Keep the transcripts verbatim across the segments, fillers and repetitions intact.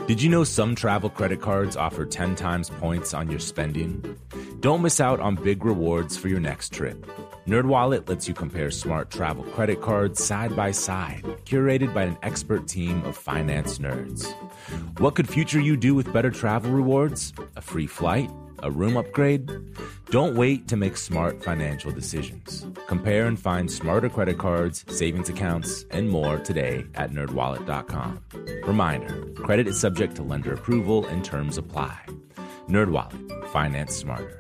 Did you know some travel credit cards offer ten times points on your spending? Don't miss out on big rewards for your next trip. NerdWallet lets you compare smart travel credit cards side by side, curated by an expert team of finance nerds. What could future you do with better travel rewards? A free flight? A room upgrade? Don't wait to make smart financial decisions. Compare and find smarter credit cards, savings accounts, and more today at nerd wallet dot com. Reminder, credit is subject to lender approval and terms apply. NerdWallet, finance smarter.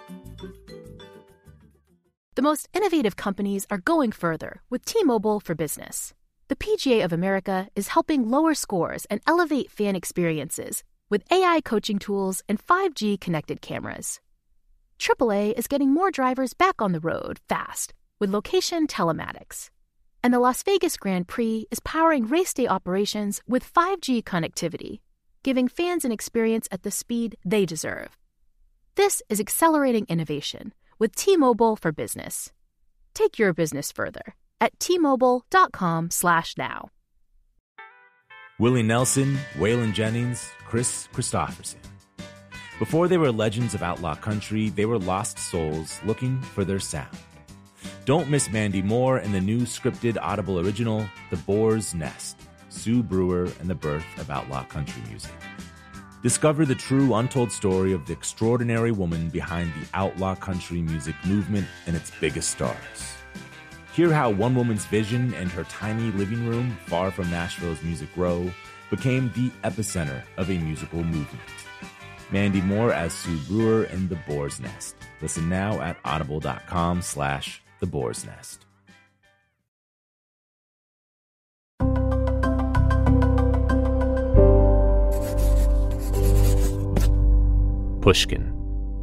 The most innovative companies are going further with T-Mobile for Business. The P G A of America is helping lower scores and elevate fan experiences with A I coaching tools and five G connected cameras. triple A is getting more drivers back on the road fast with location telematics. And the Las Vegas Grand Prix is powering race day operations with five G connectivity, giving fans an experience at the speed they deserve. This is accelerating innovation with T-Mobile for Business. Take your business further at T Mobile dot com slash now. Willie Nelson, Waylon Jennings, Chris Christopherson. Before they were legends of outlaw country, they were lost souls looking for their sound. Don't miss Mandy Moore in the new scripted Audible original, The Boar's Nest, Sue Brewer and the Birth of Outlaw Country Music. Discover the true untold story of the extraordinary woman behind the outlaw country music movement and its biggest stars. Hear how one woman's vision and her tiny living room, far from Nashville's Music Row, became the epicenter of a musical movement. Mandy Moore as Sue Brewer in The Boar's Nest. Listen now at audible dot com slash The Boar's Nest. Pushkin.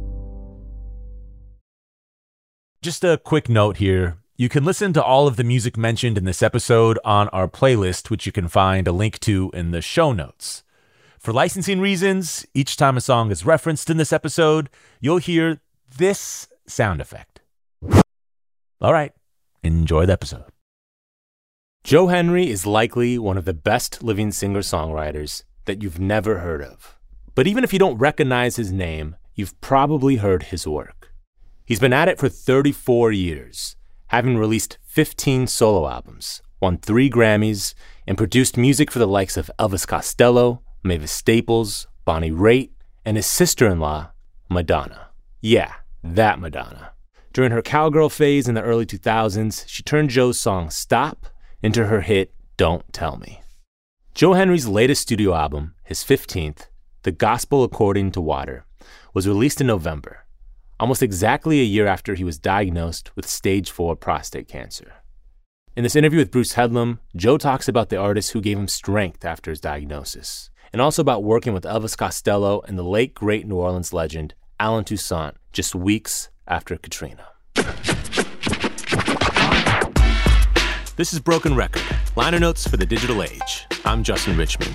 Just a quick note here. You can listen to all of the music mentioned in this episode on our playlist, which you can find a link to in the show notes. For licensing reasons, each time a song is referenced in this episode, you'll hear this sound effect. All right, enjoy the episode. Joe Henry is likely one of the best living singer-songwriters that you've never heard of. But even if you don't recognize his name, you've probably heard his work. He's been at it for thirty-four years, having released fifteen solo albums, won three Grammys, and produced music for the likes of Elvis Costello, Mavis Staples, Bonnie Raitt, and his sister-in-law, Madonna. Yeah, that Madonna. During her cowgirl phase in the early two thousands, she turned Joe's song Stop into her hit Don't Tell Me. Joe Henry's latest studio album, his fifteenth, The Gospel According to Water, was released in November, almost exactly a year after he was diagnosed with stage four prostate cancer. In this interview with Bruce Headlam, Joe talks about the artist who gave him strength after his diagnosis, and also about working with Elvis Costello and the late great New Orleans legend Allen Toussaint just weeks after Katrina. This is Broken Record, liner notes for the digital age. I'm Justin Richmond.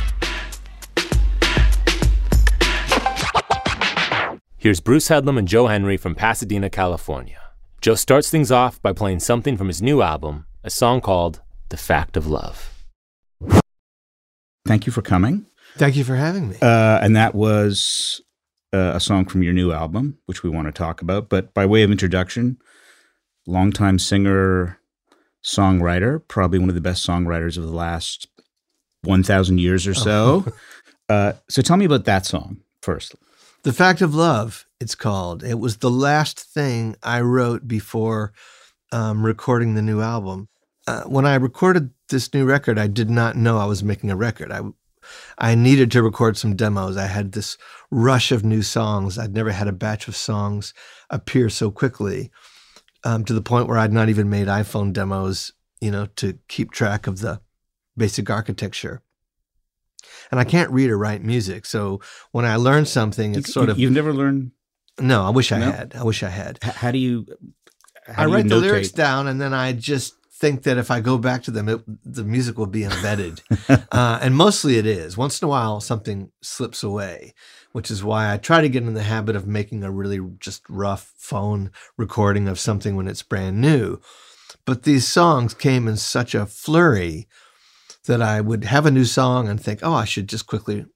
Here's Bruce Headlam and Joe Henry from Pasadena, California. Joe starts things off by playing something from his new album, a song called The Fact of Love. Thank you for coming. Thank you for having me. Uh, and that was uh, a song from your new album, which we want to talk about. But by way of introduction, longtime singer, songwriter, probably one of the best songwriters of the last one thousand years or so. Oh. uh, so tell me about that song first. The Fact of Love, it's called. It was the last thing I wrote before um, recording the new album. Uh, when I recorded this new record, I did not know I was making a record. I, I needed to record some demos. I had this rush of new songs. I'd never had a batch of songs appear so quickly, um, to the point where I'd not even made iPhone demos, you know, to keep track of the basic architecture. And I can't read or write music, so when I learn something, it's you, sort you, of... You've never learned? No, I wish I no? had. I wish I had. H- how do you how I do write you the notate? lyrics down, and then I just think that if I go back to them, it, the music will be embedded. uh, and mostly it is. Once in a while, something slips away, which is why I try to get in the habit of making a really just rough phone recording of something when it's brand new. But these songs came in such a flurry that I would have a new song and think, oh, I should just quickly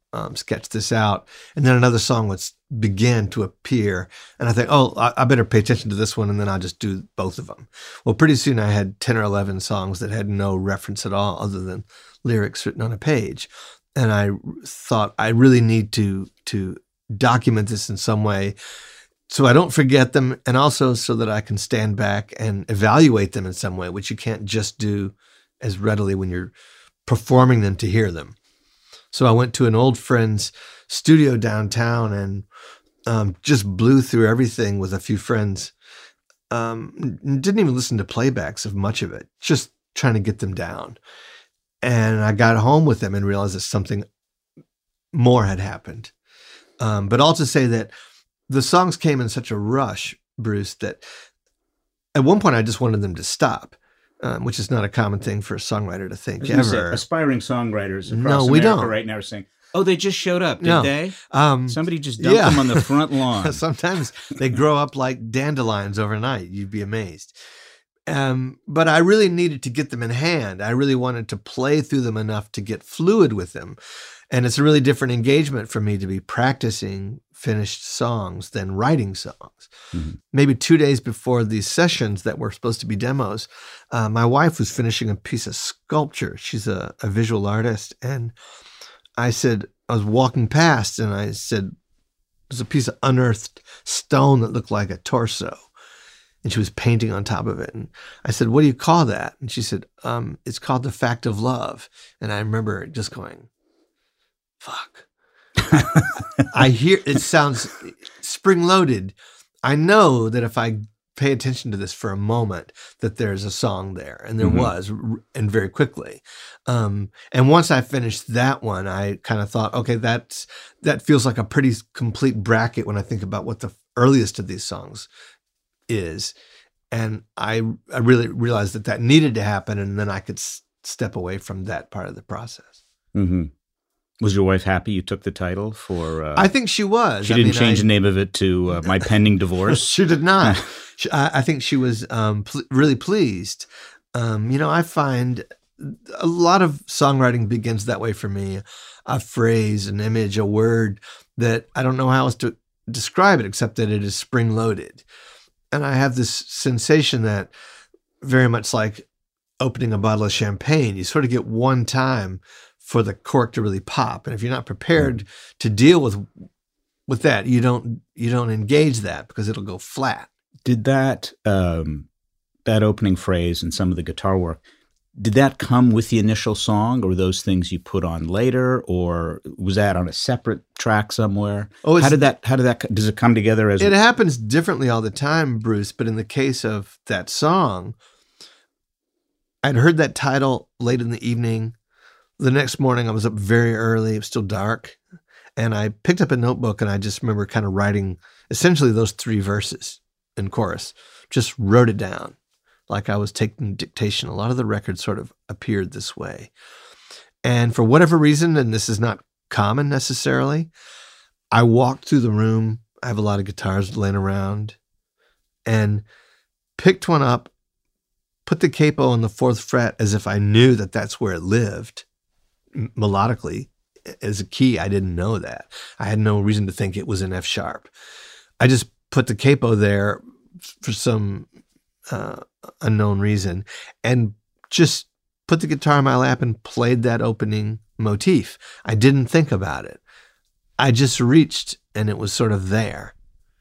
um, sketch this out. And then another song would begin to appear. And I think, oh, I, I better pay attention to this one, and then I'll just do both of them. Well, pretty soon I had ten or eleven songs that had no reference at all other than lyrics written on a page. And I thought I really need to to document this in some way so I don't forget them, and also so that I can stand back and evaluate them in some way, which you can't just do as readily when you're performing them to hear them. So I went to an old friend's studio downtown and um, just blew through everything with a few friends. Um, didn't even listen to playbacks of much of it, just trying to get them down. And I got home with them and realized that something more had happened. Um, but all to say that the songs came in such a rush, Bruce, that at one point I just wanted them to stop, um, which is not a common thing for a songwriter to think ever. Say, aspiring songwriters across no, we America don't. right now are saying, oh, they just showed up, did no. they? Um, Somebody just dumped yeah. them on the front lawn. Sometimes they grow up like dandelions overnight. You'd be amazed. Um, but I really needed to get them in hand. I really wanted to play through them enough to get fluid with them. And it's a really different engagement for me to be practicing finished songs than writing songs. Mm-hmm. Maybe two days before these sessions that were supposed to be demos, uh, my wife was finishing a piece of sculpture. She's a, a visual artist. And I said, I was walking past and I said, there's a piece of unearthed stone that looked like a torso. And she was painting on top of it. And I said, what do you call that? And she said, um, it's called The Fact of Love. And I remember just going, fuck. I hear, it sounds spring-loaded. I know that if I pay attention to this for a moment, that there's a song there. And there mm-hmm. was, and very quickly. Um, and once I finished that one, I kind of thought, okay, that's, that feels like a pretty complete bracket when I think about what the earliest of these songs is. And I I really realized that that needed to happen, and then I could s- step away from that part of the process. Mm-hmm. Was your wife happy you took the title for? Uh, I think she was. She I didn't mean, change I, the name of it to uh, My Pending Divorce? She did not. she, I, I think she was um, pl- really pleased. Um, you know, I find a lot of songwriting begins that way for me. A phrase, an image, a word that I don't know how else to describe it except that it is spring-loaded. And I have this sensation that very much like opening a bottle of champagne, you sort of get one time for the cork to really pop. And if you're not prepared to deal with with that, you don't you don't engage that because it'll go flat. Did that um, that opening phrase and some of the guitar work, did that come with the initial song, or were those things you put on later, or was that on a separate track somewhere? Oh, how did that? How did that? Does it come together as? It a- happens differently all the time, Bruce. But in the case of that song, I'd heard that title late in the evening. The next morning, I was up very early. It was still dark, and I picked up a notebook, and I just remember kind of writing essentially those three verses in chorus. Just wrote it down. Like I was taking dictation. A lot of the records sort of appeared this way. And for whatever reason, and this is not common necessarily, I walked through the room. I have a lot of guitars laying around, and picked one up, put the capo on the fourth fret as if I knew that that's where it lived melodically. As a key, I didn't know that. I had no reason to think it was an F sharp. I just put the capo there for some Uh, unknown reason, and just put the guitar in my lap and played that opening motif. I didn't think about it. I just reached, and it was sort of there.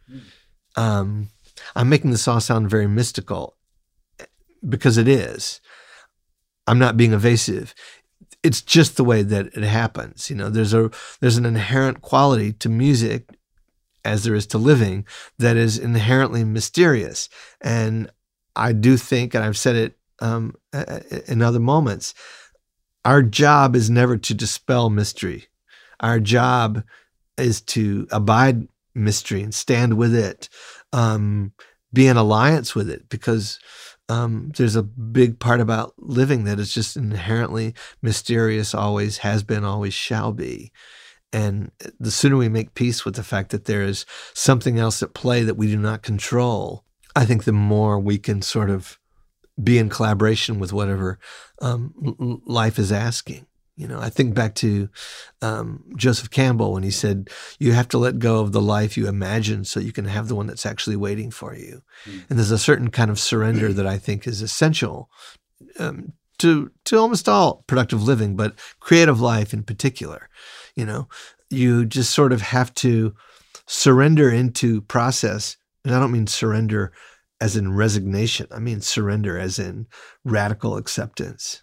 Um, I'm making this all sound very mystical because it is. I'm not being evasive. It's just the way that it happens. You know, there's a there's an inherent quality to music, as there is to living, that is inherently mysterious. And I do think, and I've said it um, in other moments, our job is never to dispel mystery. Our job is to abide mystery and stand with it, um, be in alliance with it, because um, there's a big part about living that is just inherently mysterious, always has been, always shall be. And the sooner we make peace with the fact that there is something else at play that we do not control, I think the more we can sort of be in collaboration with whatever um, life is asking. You know, I think back to um, Joseph Campbell when he said, you have to let go of the life you imagine so you can have the one that's actually waiting for you. Mm. And there's a certain kind of surrender that I think is essential um, to to almost all productive living, but creative life in particular. You know, you just sort of have to surrender into process. And I don't mean surrender as in resignation. I mean surrender as in radical acceptance.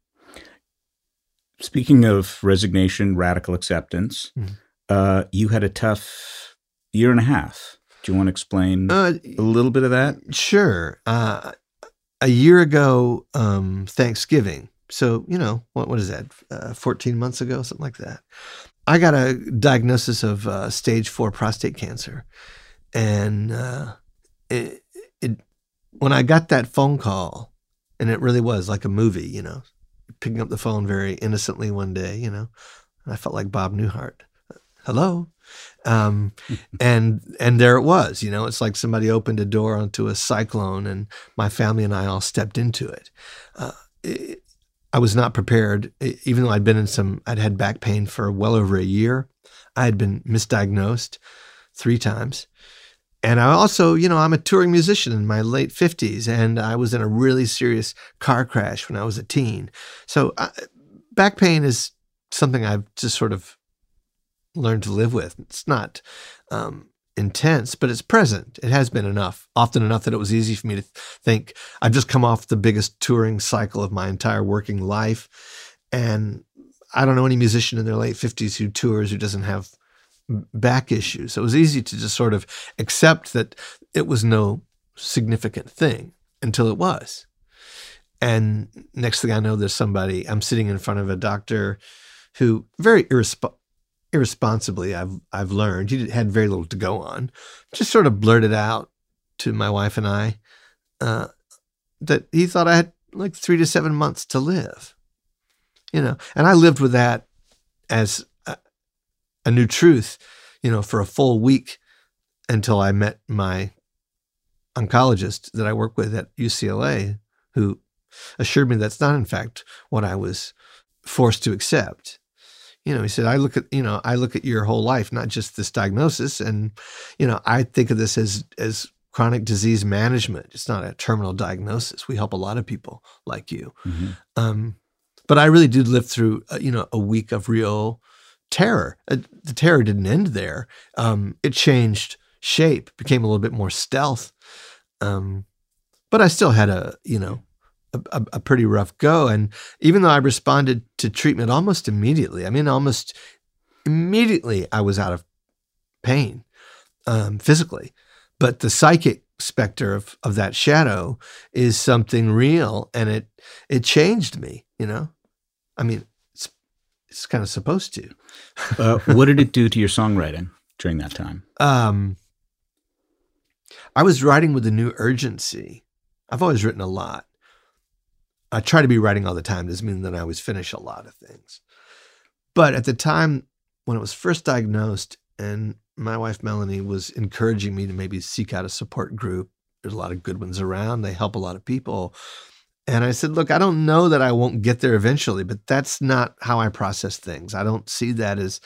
Speaking of resignation, radical acceptance, mm-hmm. uh, you had a tough year and a half. Do you want to explain uh, a little bit of that? Sure. Uh, a year ago, um, Thanksgiving. So, you know, what what is that? Uh, fourteen months ago, something like that. I got a diagnosis of uh, stage four prostate cancer. And uh, it, it, when I got that phone call, and it really was like a movie, you know, picking up the phone very innocently one day, you know, I felt like Bob Newhart. Hello. Um, and, and there it was, you know, it's like somebody opened a door onto a cyclone and my family and I all stepped into it. Uh, it I was not prepared, even though I'd been in some, I'd had back pain for well over a year. I had been misdiagnosed three times. And I also, you know, I'm a touring musician in my late fifties, and I was in a really serious car crash when I was a teen. So uh, back pain is something I've just sort of learned to live with. It's not um, intense, but it's present. It has been enough, often enough that it was easy for me to think, I've just come off the biggest touring cycle of my entire working life. And I don't know any musician in their late fifties who tours who doesn't have back issues. So it was easy to just sort of accept that it was no significant thing until it was. And next thing I know, there's somebody, I'm sitting in front of a doctor who very irresp- irresponsibly, I've I've learned, he had very little to go on, just sort of blurted out to my wife and I uh, that he thought I had like three to seven months to live. You know, and I lived with that as a new truth, you know, for a full week until I met my oncologist that I work with at U C L A, who assured me that's not, in fact, what I was forced to accept. You know, he said, I look at, you know, I look at your whole life, not just this diagnosis. And, you know, I think of this as, as chronic disease management. It's not a terminal diagnosis. We help a lot of people like you. Mm-hmm. Um, but I really did live through, uh, you know, a week of real terror. Uh, the terror didn't end there. Um, it changed shape, became a little bit more stealth. Um, but I still had a, you know, a, a pretty rough go. And even though I responded to treatment almost immediately, I mean, almost immediately I was out of pain um, physically. But the psychic specter of, of that shadow is something real. And it, it changed me, you know, I mean, it's kind of supposed to. uh, what did it do to your songwriting during that time? Um, I was writing with a new urgency. I've always written a lot. I try to be writing all the time. Doesn't mean that I always finish a lot of things. But at the time when it was first diagnosed, and my wife Melanie was encouraging me to maybe seek out a support group. There's a lot of good ones around. They help a lot of people. And I said, look, I don't know that I won't get there eventually, but that's not how I process things. I don't see that as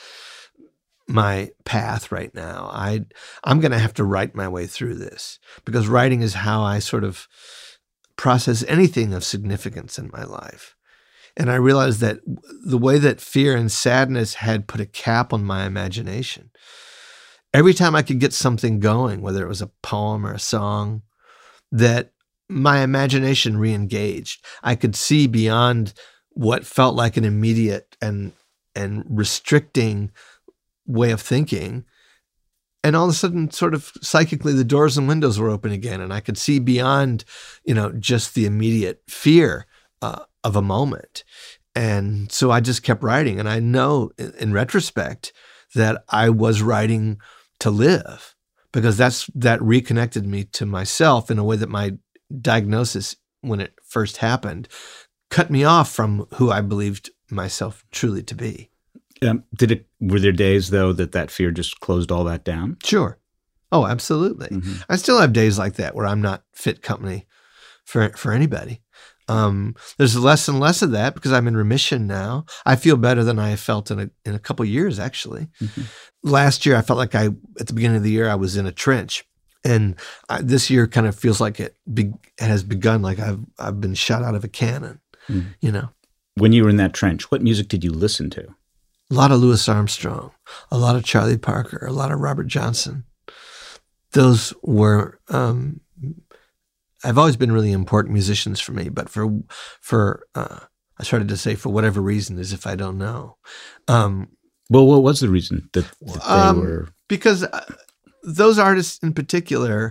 my path right now. I, I'm going to have to write my way through this because writing is how I sort of process anything of significance in my life. And I realized that the way that fear and sadness had put a cap on my imagination, every time I could get something going, whether it was a poem or a song, that my imagination re-engaged. I could see beyond what felt like an immediate and and restricting way of thinking. And all of a sudden, sort of psychically, the doors and windows were open again. And I could see beyond, you know, just the immediate fear uh, of a moment. And so I just kept writing. And I know in, in retrospect that I was writing to live because that's that reconnected me to myself in a way that my diagnosis, when it first happened, cut me off from who I believed myself truly to be. Um, did it? Were there days though that that fear just closed all that down? Sure. Oh, absolutely. Mm-hmm. I still have days like that where I'm not fit company for for anybody. Um, there's less and less of that because I'm in remission now. I feel better than I have felt in a in a couple of years, actually. Mm-hmm. Last year, I felt like I, at the beginning of the year, I was in a trench. And I, this year kind of feels like it, be, it has begun, like I've I've been shot out of a cannon, mm-hmm. you know. When you were in that trench, what music did you listen to? A lot of Louis Armstrong, a lot of Charlie Parker, a lot of Robert Johnson. Those were, um, I've always been really important musicians for me, but for, for uh, I started to say for whatever reason, as if I don't know. Um, well, what was the reason that, that they um, were? Because uh, those artists in particular,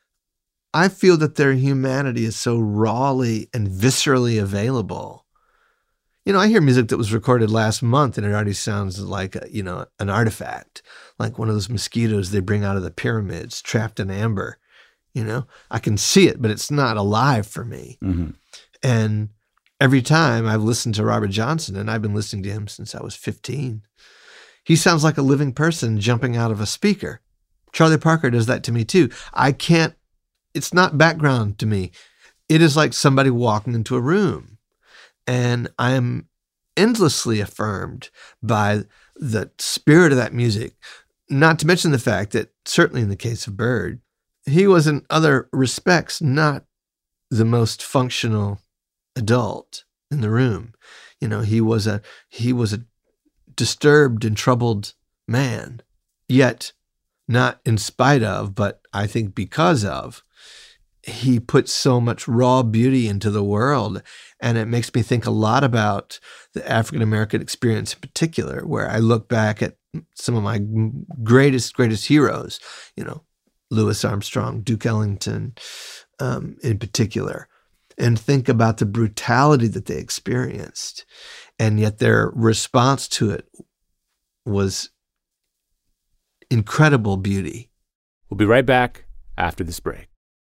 I feel that their humanity is so rawly and viscerally available. You know, I hear music that was recorded last month and it already sounds like, a, you know, an artifact, like one of those mosquitoes they bring out of the pyramids, trapped in amber. You know, I can see it, but it's not alive for me. Mm-hmm. And every time I've listened to Robert Johnson, and I've been listening to him since I was fifteen, he sounds like a living person jumping out of a speaker. Charlie Parker does that to me too. I can't, it's not background to me. It is like somebody walking into a room. And I am endlessly affirmed by the spirit of that music, not to mention the fact that, certainly in the case of Bird, he was in other respects not the most functional adult in the room. You know, he was a he was a disturbed and troubled man, yet not in spite of, but I think because of, he put so much raw beauty into the world. And it makes me think a lot about the African-American experience in particular, where I look back at some of my greatest, greatest heroes, you know, Louis Armstrong, Duke Ellington um, in particular, and think about the brutality that they experienced. And yet their response to it was incredible beauty. We'll be right back after this break.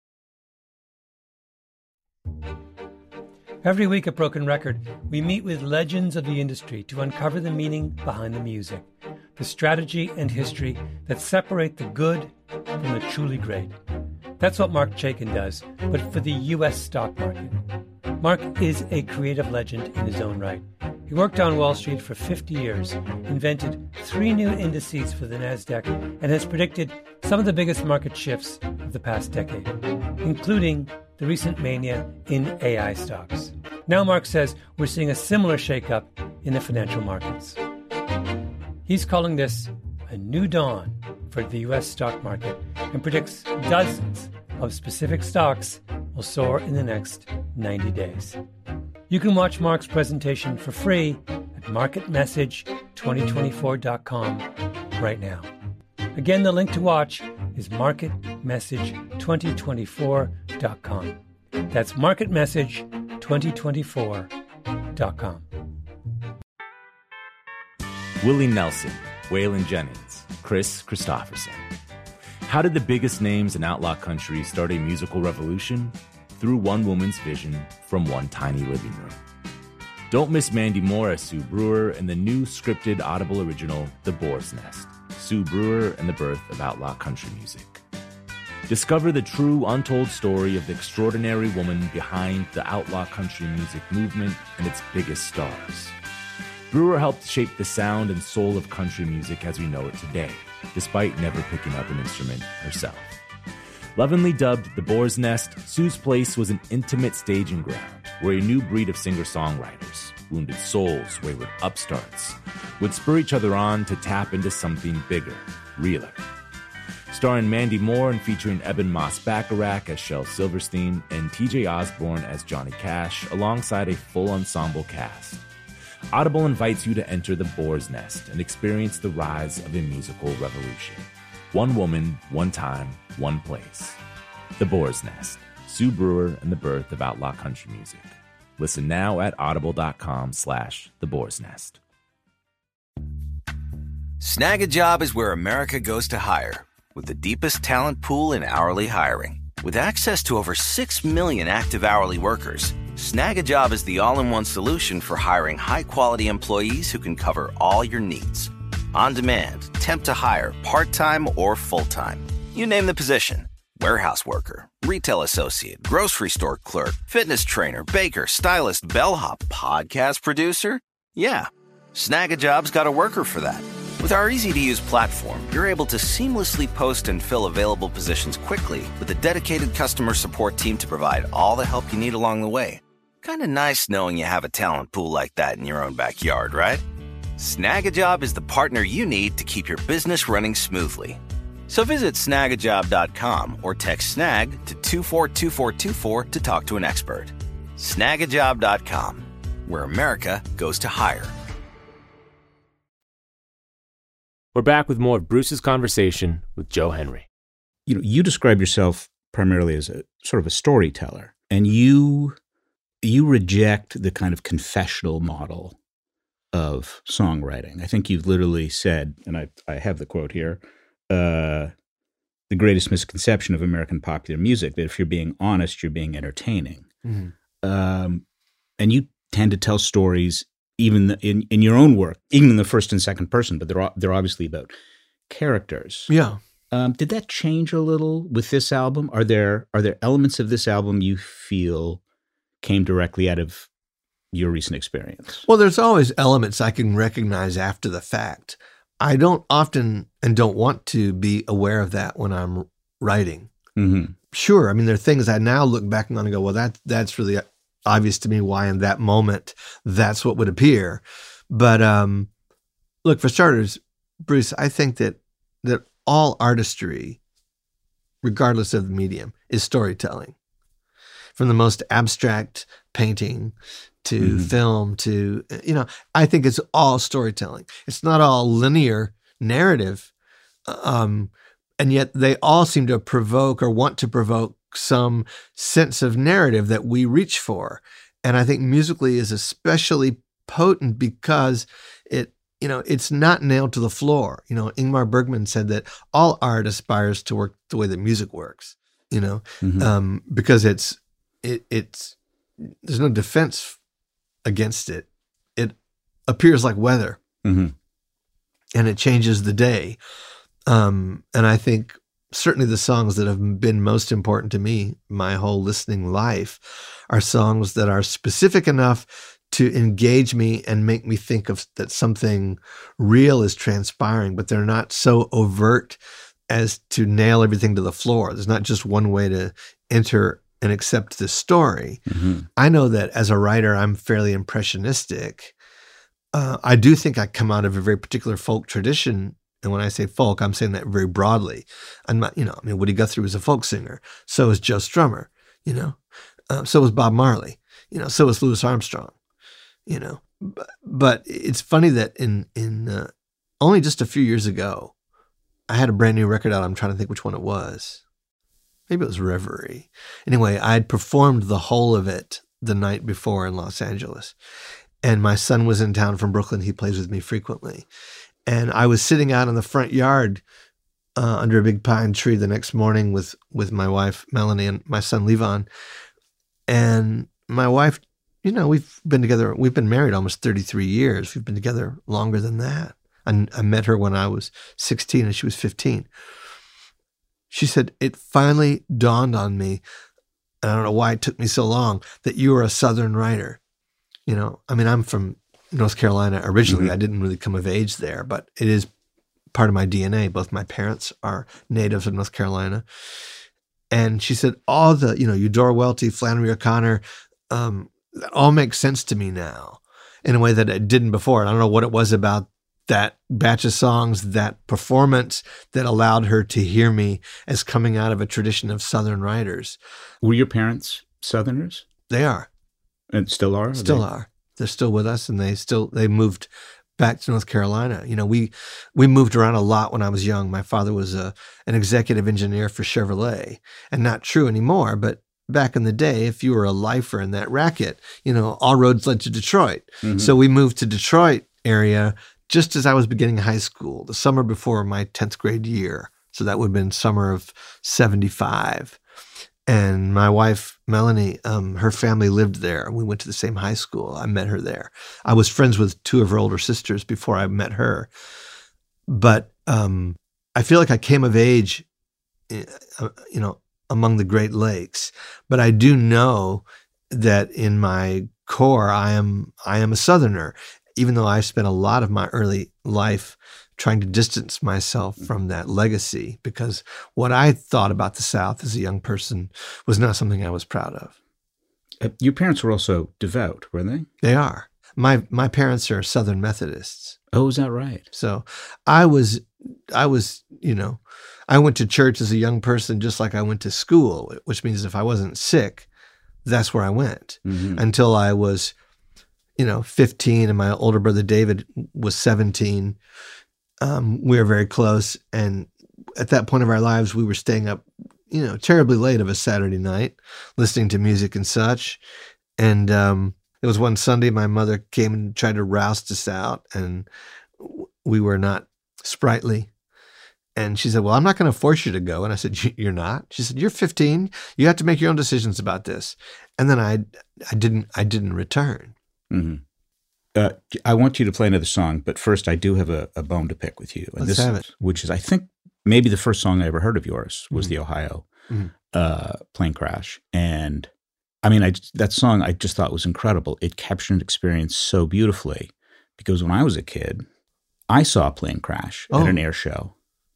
Every week at Broken Record, we meet with legends of the industry to uncover the meaning behind the music, the strategy and history that separate the good from the truly great. That's what Marc Chaikin does, but for the U S stock market. Marc is a creative legend in his own right. He worked on Wall Street for fifty years, invented three new indices for the NASDAQ, and has predicted some of the biggest market shifts of the past decade, including the recent mania in A I stocks. Now Marc says we're seeing a similar shakeup in the financial markets. He's calling this a new dawn for the U S stock market and predicts dozens of specific stocks will soar in the next ninety days. You can watch Marc's presentation for free at market message twenty twenty-four dot com right now. Again, the link to watch is market message twenty twenty-four dot com. That's market message twenty twenty-four dot com. Willie Nelson, Waylon Jennings, Chris Christopherson. How did the biggest names in outlaw country start a musical revolution? Through one woman's vision from one tiny living room. Don't miss Mandy Moore as Sue Brewer in the new scripted Audible original, The Boar's Nest, Sue Brewer and the Birth of Outlaw Country Music. Discover the true, untold story of the extraordinary woman behind the outlaw country music movement and its biggest stars. Brewer helped shape the sound and soul of country music as we know it today, despite never picking up an instrument herself. Lovingly dubbed The Boar's Nest, Sue's Place was an intimate staging ground where a new breed of singer-songwriters, wounded souls, wayward upstarts, would spur each other on to tap into something bigger, realer. Starring Mandy Moore and featuring Eben Moss-Bacharach as Shel Silverstein and T J Osborne as Johnny Cash, alongside a full ensemble cast. Audible invites you to enter The Boar's Nest and experience the rise of a musical revolution. One woman, one time, one place. The Boar's Nest, Sue Brewer and the Birth of Outlaw Country Music. Listen now at audible.com slash The Boar's Nest. Snag a Job is where America goes to hire, with the deepest talent pool in hourly hiring. With access to over six million active hourly workers, Snag a Job is the all-in-one solution for hiring high-quality employees who can cover all your needs. On demand, temp to hire, part-time or full-time. You name the position. Warehouse worker, retail associate, grocery store clerk, fitness trainer, baker, stylist, bellhop, podcast producer? Yeah, Snagajob's got a worker for that. With our easy-to-use platform, you're able to seamlessly post and fill available positions quickly with a dedicated customer support team to provide all the help you need along the way. Kind of nice knowing you have a talent pool like that in your own backyard, right? Snagajob is the partner you need to keep your business running smoothly. So visit snag a job dot com or text snag to two four two four two four to talk to an expert. snag a job dot com, where America goes to hire. We're back with more of Bruce's conversation with Joe Henry. You know, you describe yourself primarily as a sort of a storyteller, and you you reject the kind of confessional model of songwriting. I think you've literally said, and I, I have the quote here, uh, the greatest misconception of American popular music, that if you're being honest, you're being entertaining. Mm-hmm. Um, and you tend to tell stories even the, in, in your own work, even in the first and second person, but they're they're obviously about characters. Yeah. Um, did that change a little with this album? Are there are there elements of this album you feel came directly out of your recent experience? Well, there's always elements I can recognize after the fact. I don't often and don't want to be aware of that when I'm writing. Mm-hmm. Sure. I mean, there are things I now look back on and go, well, that that's really obvious to me why in that moment that's what would appear. But um, look, for starters, Bruce, I think that that all artistry, regardless of the medium, is storytelling. From the most abstract painting to mm-hmm. film to, you know, I think it's all storytelling. It's not all linear narrative. Um, and yet they all seem to provoke or want to provoke some sense of narrative that we reach for. And I think musically is especially potent because it, you know, it's not nailed to the floor. You know, Ingmar Bergman said that all art aspires to work the way that music works, you know, mm-hmm. um, because it's, it, it's, there's no defense against it. It appears like weather mm-hmm. and it changes the day. Um, and I think certainly the songs that have been most important to me my whole listening life are songs that are specific enough to engage me and make me think of that something real is transpiring, but they're not so overt as to nail everything to the floor. There's not just one way to enter and accept the story. Mm-hmm. I know that as a writer, I'm fairly impressionistic. Uh, I do think I come out of a very particular folk tradition. And when I say folk, I'm saying that very broadly. I'm not, you know, I mean, Woody Guthrie was a folk singer. So was Joe Strummer, you know. Uh, so was Bob Marley, you know. So was Louis Armstrong, you know. But, but it's funny that in in uh, only just a few years ago, I had a brand new record out. I'm trying to think which one it was. Maybe it was Reverie. Anyway, I'd performed the whole of it the night before in Los Angeles. And my son was in town from Brooklyn. He plays with me frequently. And I was sitting out in the front yard uh, under a big pine tree the next morning with, with my wife, Melanie, and my son, Levon. And my wife, you know, we've been together, we've been married almost thirty-three years. We've been together longer than that. And I met her when I was sixteen and she was fifteen. She said, it finally dawned on me, and I don't know why it took me so long, that you were a Southern writer. You know, I mean, I'm from North Carolina originally. Mm-hmm. I didn't really come of age there, but it is part of my D N A. Both my parents are natives of North Carolina. And she said, all the, you know, Eudora Welty, Flannery O'Connor, um, that all makes sense to me now in a way that it didn't before. And I don't know what it was about that batch of songs, that performance that allowed her to hear me as coming out of a tradition of Southern writers. Were your parents Southerners? They are. And still are? Still they? are. They're still with us, and they still, they moved back to North Carolina. You know, we we moved around a lot when I was young. My father was a, an executive engineer for Chevrolet, and not true anymore, but back in the day, if you were a lifer in that racket, you know, all roads led to Detroit. Mm-hmm. So we moved to Detroit area just as I was beginning high school, the summer before my tenth grade year. So that would have been summer of seventy-five. And my wife, Melanie, um, her family lived there. We went to the same high school. I met her there. I was friends with two of her older sisters before I met her. But um, I feel like I came of age, you know, among the Great Lakes, but I do know that in my core, I am I am a Southerner, even though I spent a lot of my early life trying to distance myself from that legacy, because what I thought about the South as a young person was not something I was proud of. Uh, your parents were also devout, were they? They are. My my parents are Southern Methodists. Oh, is that right? So I was, I was, you know, I went to church as a young person, just like I went to school, which means if I wasn't sick, that's where I went Mm-hmm. until I was, you know, fifteen, and my older brother David was seventeen. Um, we were very close, and at that point of our lives, we were staying up, you know, terribly late of a Saturday night, listening to music and such. And um, it was one Sunday, my mother came and tried to roust us out, and we were not sprightly. And she said, well, I'm not going to force you to go. And I said, you're not? She said, you're fifteen. You have to make your own decisions about this. And then I, I didn't, I didn't return. Mm-hmm. Uh, I want you to play another song, but first I do have a, a bone to pick with you. And Let's this, have it. Which is, I think, maybe the first song I ever heard of yours was Mhm. the Ohio Mhm. uh, plane crash. And I mean, I, that song I just thought was incredible. It captured an experience so beautifully, because when I was a kid, I saw a plane crash Oh. at an air show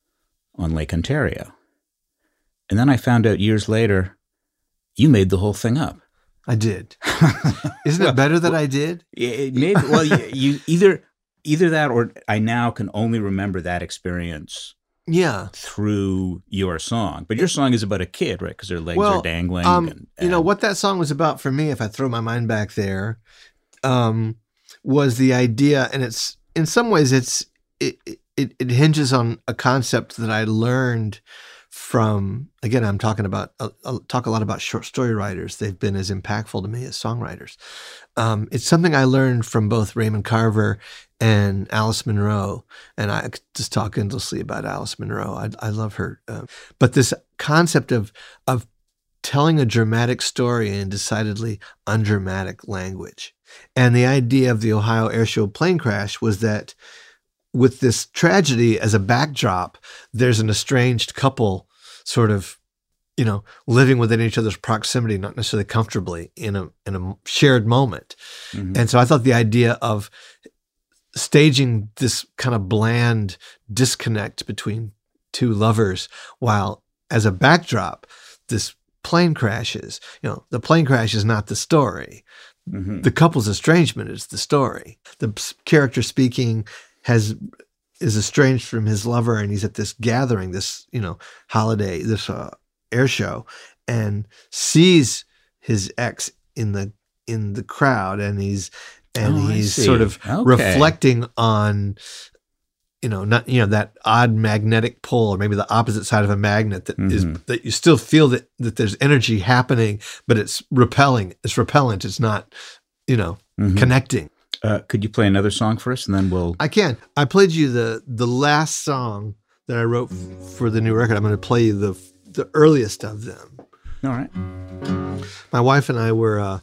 on Lake Ontario. And then I found out years later, you made the whole thing up. I did. Isn't it better that I did? It maybe, well, you, you either either that, or I now can only remember that experience Yeah. through your song. But your song is about a kid, right? Because their legs Well, are dangling. Um, and, you know, and- what that song was about for me, if I throw my mind back there, um, was the idea, and it's, in some ways, it's, it, it, it hinges on a concept that I learned from, again, I'm talking about, uh, uh, talk a lot about short story writers. They've been as impactful to me as songwriters. Um, it's something I learned from both Raymond Carver and Alice Munro. And I could just talk endlessly about Alice Munro. I, I love her. Um, but this concept of, of telling a dramatic story in decidedly undramatic language. And the idea of the Ohio Airshow plane crash was that with this tragedy as a backdrop, there's an estranged couple sort of, you know, living within each other's proximity, not necessarily comfortably in a in a shared moment. Mhm. And so I thought the idea of staging this kind of bland disconnect between two lovers while as a backdrop, this plane crashes. You know, the plane crash is not the story. Mhm. The couple's estrangement is the story. The s- character speaking has is estranged from his lover, and he's at this gathering, this, you know, holiday, this uh, air show, and sees his ex in the in the crowd, and he's and Oh, I he's see. sort of Okay. reflecting on, you know, not, you know, that odd magnetic pull, or maybe the opposite side of a magnet that is Mhm. that you still feel that that there's energy happening, but it's repelling. It's repellent. It's not, you know, Mhm. connecting. Uh, could you play another song for us, and then we'll? I can. I played you the the last song that I wrote f- for the new record. I'm going to play you the the earliest of them. All right. My wife and I were uh,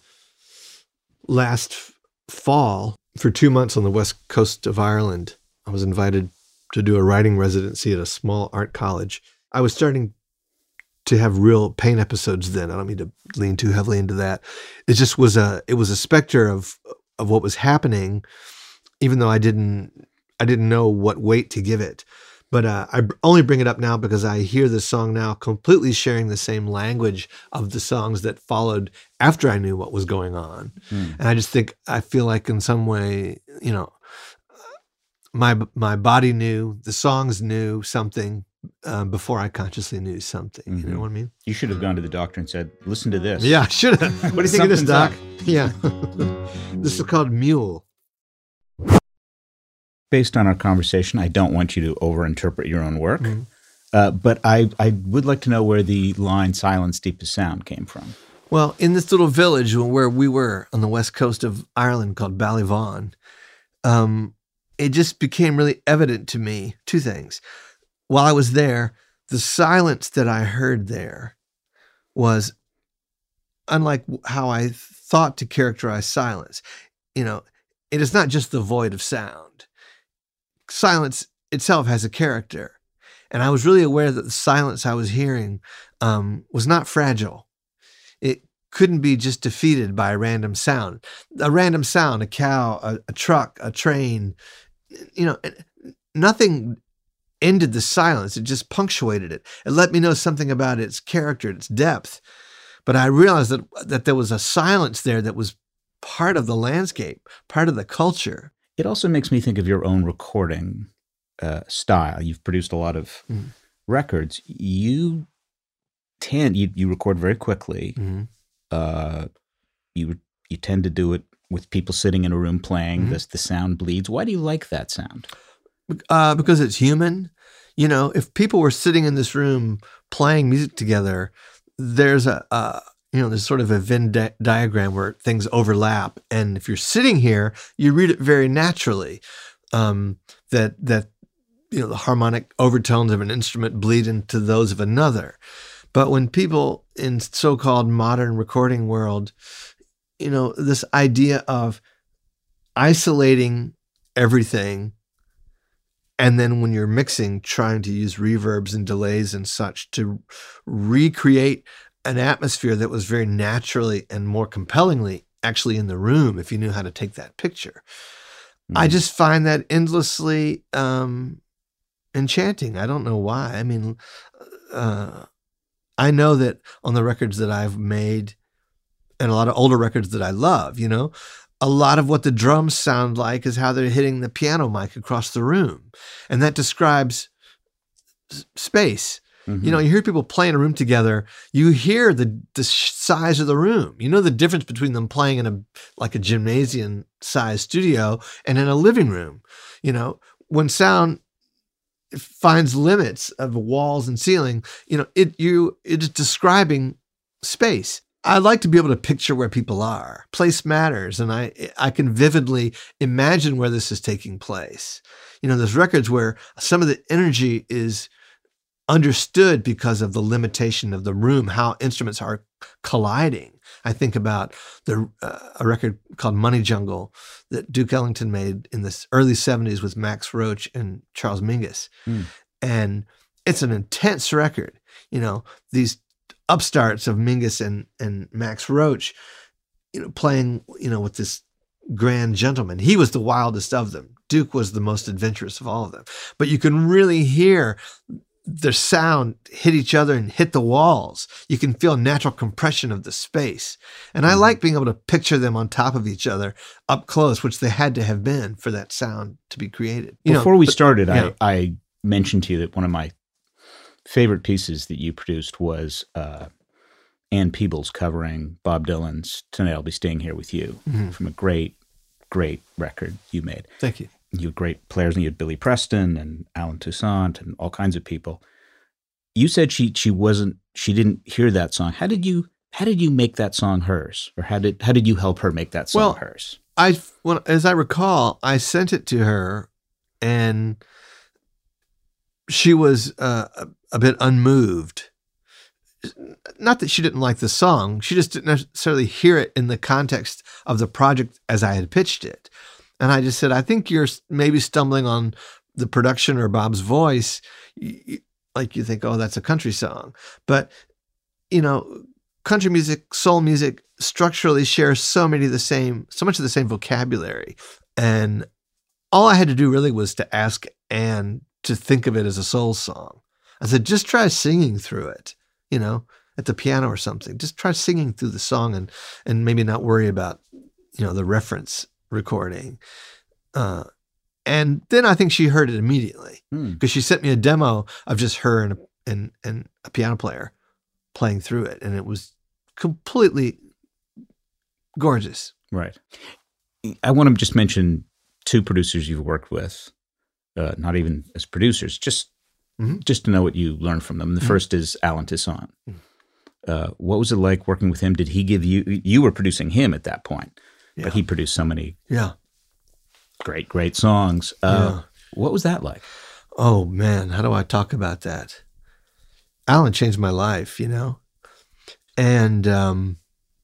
last f- fall for two months on the west coast of Ireland. I was invited to do a writing residency at a small art college. I was starting to have real pain episodes then. I don't mean to lean too heavily into that. It just was a it was a specter of of what was happening, even though I didn't I didn't know what weight to give it. But uh, I b- only bring it up now because I hear the song now completely sharing the same language of the songs that followed after I knew what was going on. Hmm. And I just think, I feel like in some way, you know, my my body knew, the songs knew something um, before I consciously knew something. You Mhm. know what I mean? You should have gone to the doctor and said, "Listen to this." Yeah, I should have. What do you think of this, Something's Doc? up. Yeah. This is called Mule. Based on our conversation, I don't want you to overinterpret your own work, Mhm. uh, but I I would like to know where the line "Silence deepest sound" came from. Well, in this little village where we were on the west coast of Ireland called Ballyvaughan, um, it just became really evident to me two things. While I was there, the silence that I heard there was unlike how I thought to characterize silence. You know, it is not just the void of sound. Silence itself has a character. And I was really aware that the silence I was hearing um, was not fragile. It couldn't be just defeated by a random sound. A random sound, a cow, a, a truck, a train, you know, nothing ended the silence. It just punctuated it. It let me know something about its character, its depth. But I realized that that there was a silence there that was part of the landscape, part of the culture. It also makes me think of your own recording uh, style. You've produced a lot of mm. records. You tend, you, you record very quickly. Mm-hmm. Uh, you you tend to do it with people sitting in a room playing. Mm-hmm. The, the sound bleeds. Why do you like that sound? Uh, because it's human. You know, if people were sitting in this room playing music together, there's a, a you know, there's sort of a Venn di- diagram where things overlap. And if you're sitting here, you read it very naturally. Um, that that you know, the harmonic overtones of an instrument bleed into those of another. But when people in so-called modern recording world, you know, this idea of isolating everything, and then when you're mixing, trying to use reverbs and delays and such to recreate an atmosphere that was very naturally and more compellingly actually in the room, if you knew how to take that picture. Mm. I just find that endlessly um, enchanting. I don't know why. I mean, uh, I know that on the records that I've made and a lot of older records that I love, you know, a lot of what the drums sound like is how they're hitting the piano mic across the room. And that describes s- space. Mm-hmm. You know, you hear people play in a room together, you hear the the size of the room. You know the difference between them playing in a like a gymnasium size studio and in a living room. You know, when sound finds limits of walls and ceiling, you know, it you it is describing space. I like to be able to picture where people are. Place matters, and I I can vividly imagine where this is taking place. You know, there's records where some of the energy is understood because of the limitation of the room, how instruments are colliding. I think about the uh, a record called Money Jungle that Duke Ellington made in the early seventies with Max Roach and Charles Mingus. Mm. And it's an intense record. You know, these upstarts of Mingus and, and Max Roach, you know, playing, you know, with this grand gentleman. He was the wildest of them. Duke was the most adventurous of all of them. But you can really hear their sound hit each other and hit the walls. You can feel natural compression of the space. And I like being able to picture them on top of each other up close, which they had to have been for that sound to be created. You Before know, we but, started, yeah. I, I mentioned to you that one of my favorite pieces that you produced was uh, Ann Peebles covering Bob Dylan's Tonight I'll Be Staying Here With You mm-hmm. from a great, great record you made. Thank you. You had great players, and you had Billy Preston and Alan Toussaint and all kinds of people. You said she she wasn't she didn't hear that song. How did you how did you make that song hers, or how did how did you help her make that song well, hers? I when as I recall, I sent it to her, and she was uh, a, a bit unmoved. Not that she didn't like the song, she just didn't necessarily hear it in the context of the project as I had pitched it. And I just said, I think you're maybe stumbling on the production or Bob's voice. Like you think, oh, that's a country song. But, you know, country music, soul music structurally shares so many of the same, so much of the same vocabulary. And all I had to do really was to ask Ann to think of it as a soul song. I said, just try singing through it, you know, at the piano or something. Just try singing through the song and, and maybe not worry about, you know, the reference recording. Uh, and then I think she heard it immediately because hmm. she sent me a demo of just her and a, and, and a piano player playing through it. And it was completely gorgeous. Right. I want to just mention two producers you've worked with, uh, not even as producers, just mm-hmm. just to know what you learned from them. The mm-hmm. first is Alan Toussaint. Mm-hmm. Uh, what was it like working with him? Did he give you, you were producing him at that point, yeah. but he produced so many yeah. great, great songs. Uh, yeah. What was that like? Oh man, how do I talk about that? Alan changed my life, you know? And um,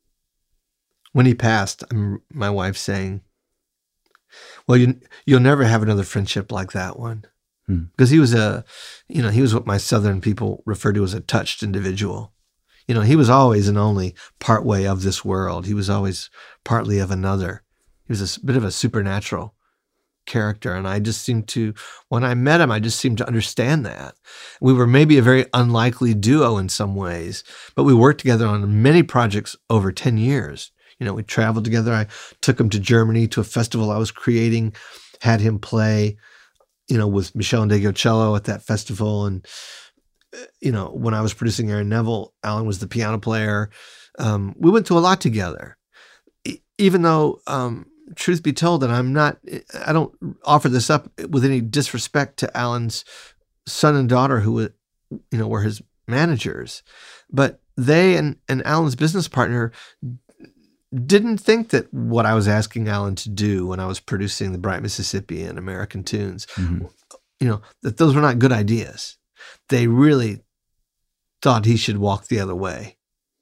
when he passed, I'm, my wife saying, well, you, you'll never have another friendship like that one. Hmm. because he was a, you know, he was what my Southern people refer to as a touched individual. You know, he was always and only part way of this world. He was always partly of another. He was a s- bit of a supernatural character. And I just seemed to, when I met him, I just seemed to understand that. We were maybe a very unlikely duo in some ways, but we worked together on many projects over ten years. You know, we traveled together. I took him to Germany to a festival I was creating, had him play, you know, with Michel Ndegeocello at that festival. And, uh, you know, when I was producing Aaron Neville, Alan was the piano player. Um, we went to a lot together, E- even though, um, truth be told, and I'm not, I don't offer this up with any disrespect to Alan's son and daughter who, were, you know, were his managers, but they and, and Alan's business partner didn't think that what I was asking Alan to do when I was producing The Bright Mississippi and American Tunes, Mm-hmm. you know, that those were not good ideas. They really thought he should walk the other way.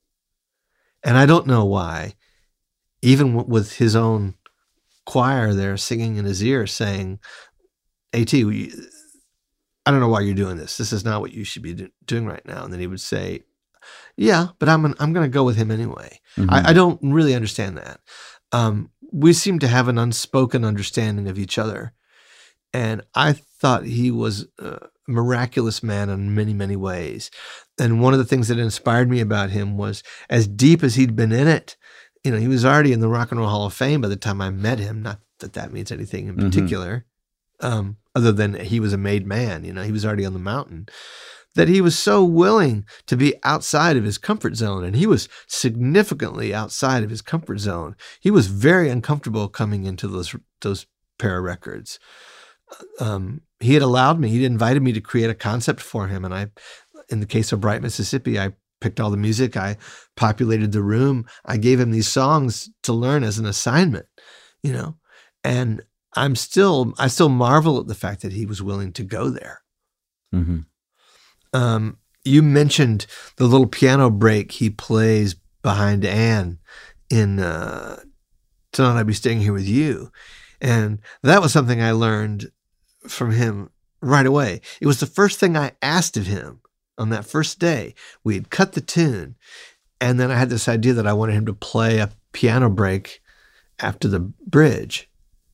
And I don't know why, even w- with his own choir there singing in his ear saying, AT, we, I don't know why you're doing this. This is not what you should be do- doing right now. And then he would say, yeah, but I'm an, I'm going to go with him anyway. Mm-hmm. I, I don't really understand that. Um, we seem to have an unspoken understanding of each other. And I thought he was a miraculous man in many, many ways. And one of the things that inspired me about him was, as deep as he'd been in it, you know, he was already in the Rock and Roll Hall of Fame by the time I met him. Not that that means anything in Mhm. particular, um, other than he was a made man. You know, he was already on the mountain. That he was so willing to be outside of his comfort zone, and he was significantly outside of his comfort zone. He was very uncomfortable coming into those those pair of records. Um, he had allowed me. He invited me to create a concept for him, and I, in the case of Bright Mississippi, I picked all the music. I populated the room. I gave him these songs to learn as an assignment, you know, and I'm still I still marvel at the fact that he was willing to go there. Mm-hmm. Um, you mentioned the little piano break he plays behind Anne in uh, Tonight I'll Be Staying Here With You. And that was something I learned from him right away. It was the first thing I asked of him on that first day. We had cut the tune, and then I had this idea that I wanted him to play a piano break after the bridge.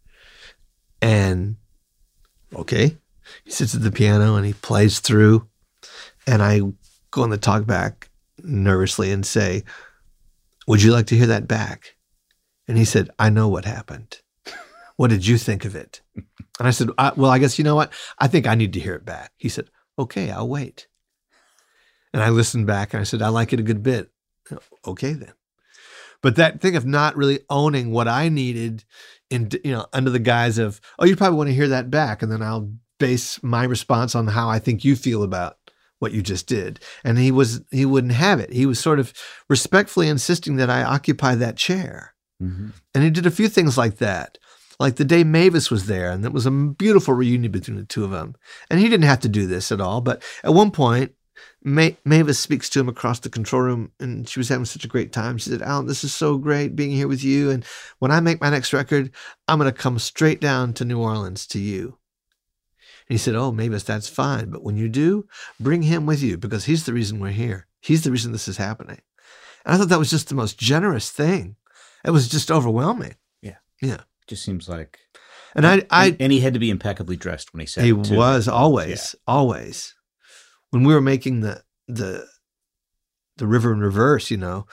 And, okay, he sits at the piano and he plays through. And I go on the talkback nervously and say, would you like to hear that back? And he said, I know what happened. What did you think of it? And I said, I, well, I guess you know what? I think I need to hear it back. He said, okay, I'll wait. And I listened back and I said, I like it a good bit. Okay, then. But that thing of not really owning what I needed in, you know, under the guise of, oh, you probably want to hear that back. And then I'll base my response on how I think you feel about what you just did. And he was, he wouldn't have it. He was sort of respectfully insisting that I occupy that chair. Mm-hmm. And he did a few things like that. Like the day Mavis was there, and it was a beautiful reunion between the two of them. And he didn't have to do this at all. But at one point, Ma- Mavis speaks to him across the control room, and she was having such a great time. She said, Alan, this is so great being here with you. And when I make my next record, I'm going to come straight down to New Orleans to you. And he said, oh, Mavis, that's fine. But when you do, bring him with you, because he's the reason we're here. He's the reason this is happening. And I thought that was just the most generous thing. It was just overwhelming. Yeah. Yeah. Just seems like. And I, I, and, and he had to be impeccably dressed when he said he it, too. was always, always. When we were making the, the, the River in Reverse, you know,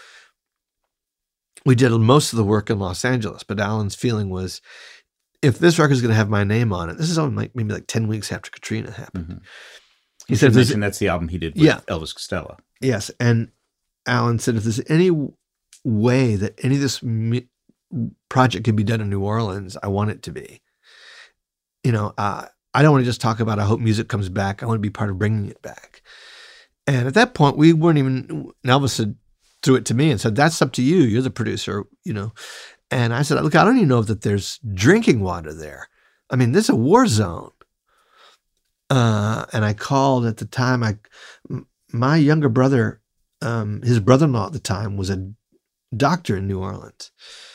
we did most of the work in Los Angeles, but Alan's feeling was, if this record is going to have my name on it, this is only like maybe like ten weeks after Katrina happened. Mm-hmm. He You said, should if there's- mention that's the album he did with Yeah. Elvis Costello. yes. And Alan said, if there's any way that any of this mi- project could be done in New Orleans, I want it to be. You know, uh, I don't want to just talk about, I hope music comes back. I want to be part of bringing it back. And at that point, we weren't even, Elvis had threw it to me and said, that's up to you. You're the producer, you know. And I said, look, I don't even know that there's drinking water there. I mean, this is a war zone. Uh, and I called at the time, I, m- my younger brother, um, his brother-in-law at the time was a doctor in New Orleans.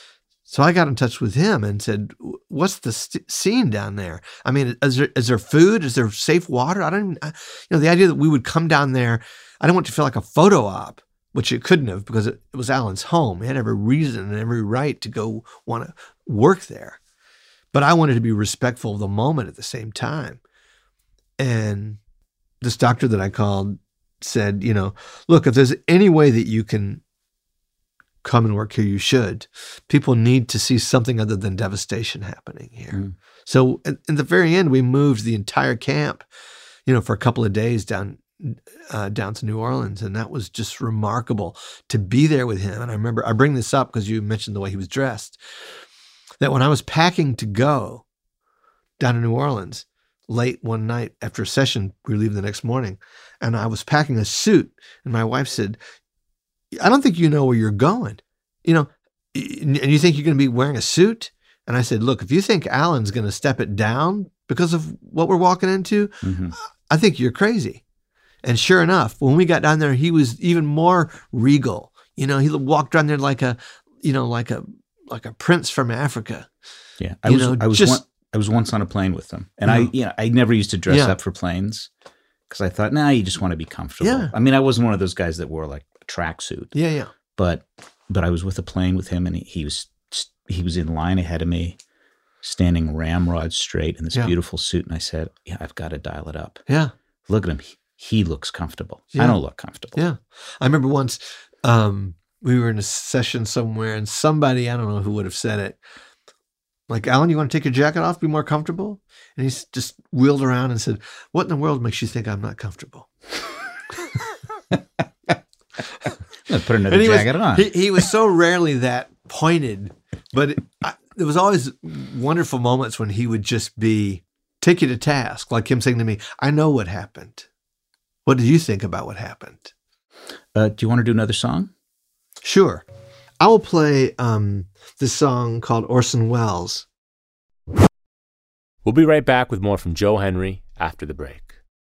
So I got in touch with him and said, what's the st- scene down there? I mean, is there, is there food? Is there safe water? I don't even, I, you know, the idea that we would come down there, I don't want it to feel like a photo op, which it couldn't have because it, it was Alan's home. He had every reason and every right to go want to work there. But I wanted to be respectful of the moment at the same time. And this doctor that I called said, you know, look, if there's any way that you can come and work here, you should. People need to see something other than devastation happening here. Mm. So in, in the very end, we moved the entire camp, you know, for a couple of days down uh, down to New Orleans. And that was just remarkable to be there with him. And I remember, I bring this up because you mentioned the way he was dressed, that when I was packing to go down to New Orleans late one night after a session, we were leaving the next morning, and I was packing a suit, and my wife said, I don't think you know where you're going, you know, and you think you're going to be wearing a suit? And I said, look, if you think Alan's going to step it down because of what we're walking into, mm-hmm. I think you're crazy. And sure enough, when we got down there, he was even more regal. You know, he walked down there like a, you know, like a, like a prince from Africa. Yeah. I you was, know, I was, just, one, I was once on a plane with him, and mm-hmm. I, you know, I never used to dress yeah. up for planes because I thought, nah, you just want to be comfortable. Yeah. I mean, I wasn't one of those guys that wore like a tracksuit. Yeah. Yeah. But, but I was with a plane with him, and he, he was, he was in line ahead of me, standing ramrod straight in this yeah. beautiful suit. And I said, yeah, I've got to dial it up. Yeah. Look at him. He, he looks comfortable. Yeah. I don't look comfortable. Yeah. I remember once um, we were in a session somewhere, and somebody, I don't know who would have said it, like, Alan, you want to take your jacket off, be more comfortable? And he just wheeled around and said, what in the world makes you think I'm not comfortable? Put another jacket was, on. He, he was so rarely that pointed, but it, I, there was always wonderful moments when he would just be, take you to task, like him saying to me, I know what happened. What do you think about what happened? Uh, do you want to do another song? Sure. I will play um, this song called Orson Welles. We'll be right back with more from Joe Henry after the break.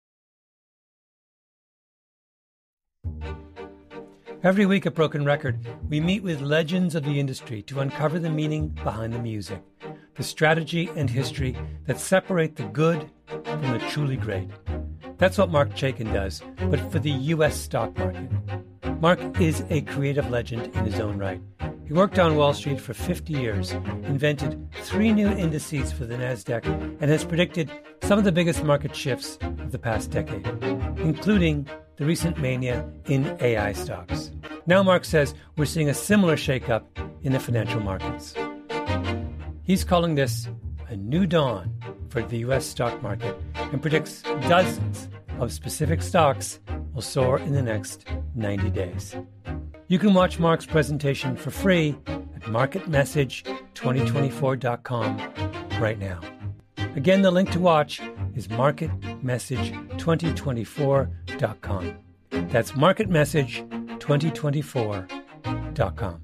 Every week at Broken Record, we meet with legends of the industry to uncover the meaning behind the music, the strategy and history that separate the good from the truly great. That's what Marc Chaikin does, but for the U S stock market. Marc is a creative legend in his own right. He worked on Wall Street for fifty years, invented three new indices for the NASDAQ, and has predicted some of the biggest market shifts of the past decade, including the recent mania in A I stocks. Now Marc says we're seeing a similar shakeup in the financial markets. He's calling this a new dawn for the U S stock market and predicts dozens of specific stocks will soar in the next ninety days. You can watch Marc's presentation for free at market message twenty twenty-four dot com right now. Again, the link to watch is market message twenty twenty-four dot com. That's market message twenty twenty-four dot com.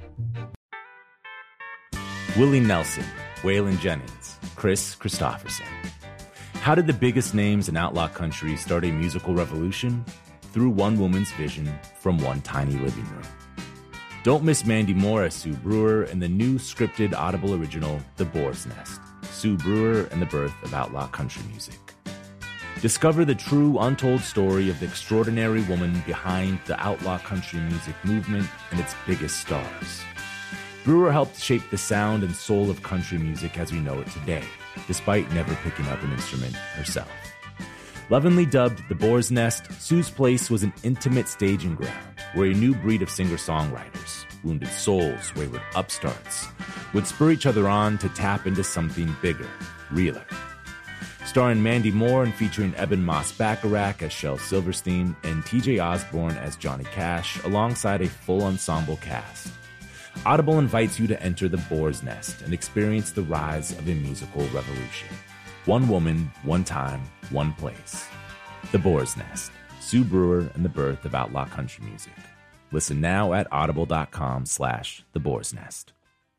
Willie Nelson, Waylon Jennings, Chris Christopherson. How did the biggest names in outlaw country start a musical revolution? Through one woman's vision from one tiny living room. Don't miss Mandy Moore as Sue Brewer in the new scripted Audible original, The Boar's Nest, Sue Brewer and the Birth of Outlaw Country Music. Discover the true, untold story of the extraordinary woman behind the outlaw country music movement and its biggest stars. Brewer helped shape the sound and soul of country music as we know it today, despite never picking up an instrument herself. Lovingly dubbed The Boar's Nest, Sue's Place was an intimate staging ground where a new breed of singer-songwriters, wounded souls, wayward upstarts, would spur each other on to tap into something bigger, realer. Starring Mandy Moore and featuring Eben Moss-Bacharach as Shel Silverstein and T J Osborne as Johnny Cash alongside a full ensemble cast. Audible invites you to enter The Boar's Nest and experience the rise of a musical revolution. One woman, one time, one place. The Boar's Nest, Sue Brewer and the Birth of Outlaw Country Music. Listen now at audible.com slash The Boar's Nest.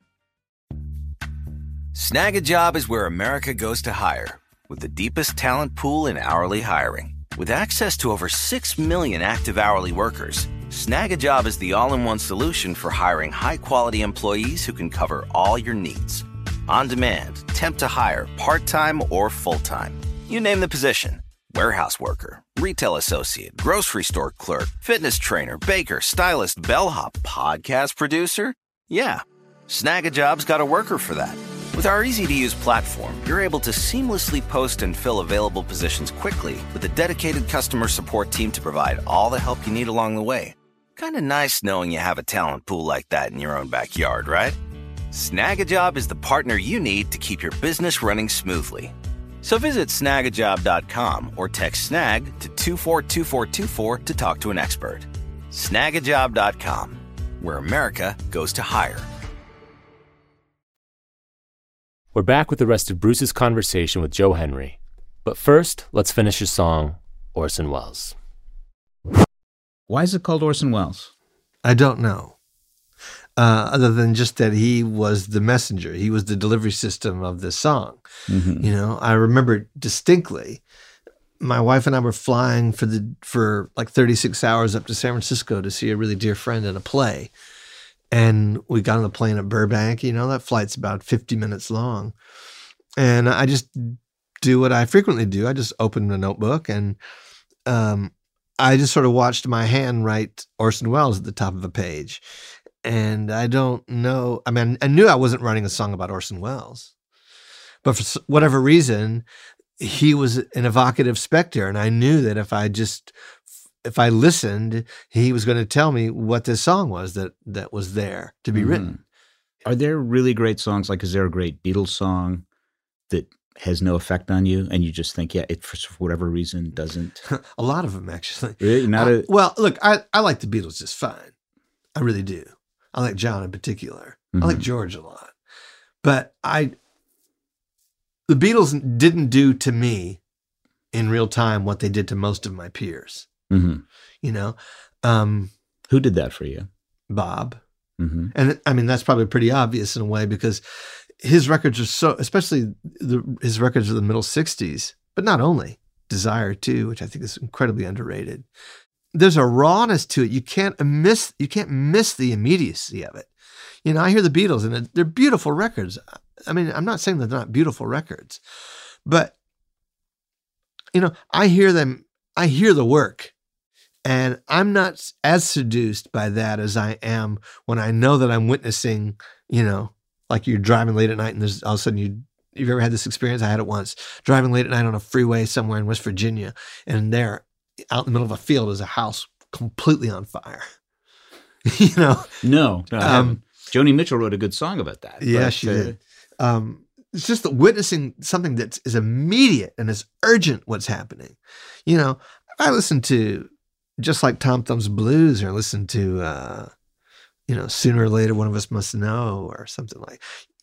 Snag a Job is where America goes to hire, with the deepest talent pool in hourly hiring. With access to over six million active hourly workers, Snagajob is the all-in-one solution for hiring high-quality employees who can cover all your needs. On demand, temp to hire, part-time or full-time. You name the position. Warehouse worker, retail associate, grocery store clerk, fitness trainer, baker, stylist, bellhop, podcast producer. Yeah, Snagajob's got a worker for that. With our easy-to-use platform, you're able to seamlessly post and fill available positions quickly with a dedicated customer support team to provide all the help you need along the way. Kind of nice knowing you have a talent pool like that in your own backyard, right? Snagajob is the partner you need to keep your business running smoothly. So visit snag a job dot com or text snag to two four two four two four to talk to an expert. snag a job dot com, where America goes to hire. We're back with the rest of Bruce's conversation with Joe Henry. But first, let's finish his song, Orson Welles. Why is it called Orson Welles? I don't know. Uh, other than just that he was the messenger. He was the delivery system of this song. Mm-hmm. You know, I remember distinctly, my wife and I were flying for the for like thirty-six hours up to San Francisco to see a really dear friend in a play. And we got on the plane at Burbank. You know, that flight's about fifty minutes long. And I just do what I frequently do. I just open a notebook and um, I just sort of watched my hand write Orson Welles at the top of a page. And I don't know, I mean, I knew I wasn't writing a song about Orson Welles, but for whatever reason, he was an evocative specter. And I knew that if I just, if I listened, he was going to tell me what this song was that, that was there to be mm-hmm. written. Are there really great songs? Like, is there a great Beatles song that has no effect on you and you just think, yeah, it for whatever reason doesn't? A lot of them, actually. Really? Not uh, a- well, look, I, I like the Beatles just fine. I really do. I like John in particular. Mm-hmm. I like George a lot. But I, the Beatles didn't do to me in real time what they did to most of my peers. Mm-hmm. You know? Um, Who did that for you? Bob. Mm-hmm. And I mean, that's probably pretty obvious in a way because his records are so, especially the, his records of the middle sixties, but not only, Desire too, which I think is incredibly underrated. There's a rawness to it. You can't miss, you can't miss the immediacy of it. You know, I hear the Beatles and they're beautiful records. I mean, I'm not saying they're not beautiful records, but you know, I hear them, I hear the work and I'm not as seduced by that as I am when I know that I'm witnessing, you know, like you're driving late at night and there's all of a sudden you, you've ever had this experience? I had it once, driving late at night on a freeway somewhere in West Virginia and there, out in the middle of a field is a house completely on fire. you know? No, no I um, Joni Mitchell wrote a good song about that. Yeah, she uh, did. Um, it's just that witnessing something that is immediate and is urgent what's happening. You know, I listen to just like Tom Thumb's Blues or listen to, uh, you know, Sooner or Later One of Us Must Know or something like